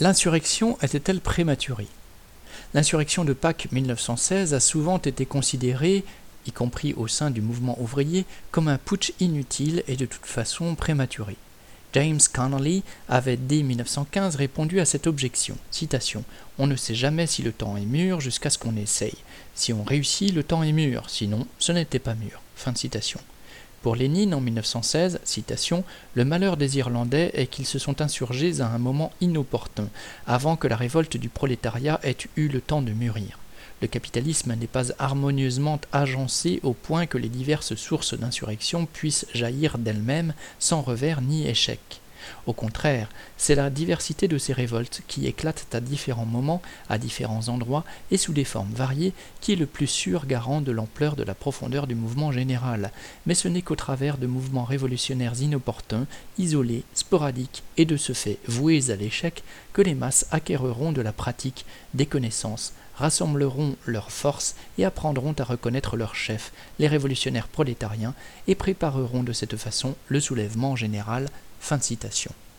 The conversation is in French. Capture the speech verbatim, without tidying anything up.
L'insurrection était-elle prématurée? L'insurrection de Pâques mille neuf cent seize a souvent été considérée, y compris au sein du mouvement ouvrier, comme un putsch inutile et de toute façon prématuré. James Connolly avait dès mille neuf cent quinze répondu à cette objection. Citation : « On ne sait jamais si le temps est mûr jusqu'à ce qu'on essaye. Si on réussit, le temps est mûr, sinon ce n'était pas mûr. » Fin de citation. Pour Lénine, en mille neuf cent seize, citation, « Le malheur des Irlandais est qu'ils se sont insurgés à un moment inopportun, avant que la révolte du prolétariat ait eu le temps de mûrir. Le capitalisme n'est pas harmonieusement agencé au point que les diverses sources d'insurrection puissent jaillir d'elles-mêmes sans revers ni échec. Au contraire, c'est la diversité de ces révoltes qui éclatent à différents moments, à différents endroits et sous des formes variées qui est le plus sûr garant de l'ampleur de la profondeur du mouvement général. Mais ce n'est qu'au travers de mouvements révolutionnaires inopportuns, isolés, sporadiques et de ce fait voués à l'échec que les masses acquerront de la pratique, des connaissances, rassembleront leurs forces et apprendront à reconnaître leurs chefs, les révolutionnaires prolétariens, et prépareront de cette façon le soulèvement général. Fin de citation.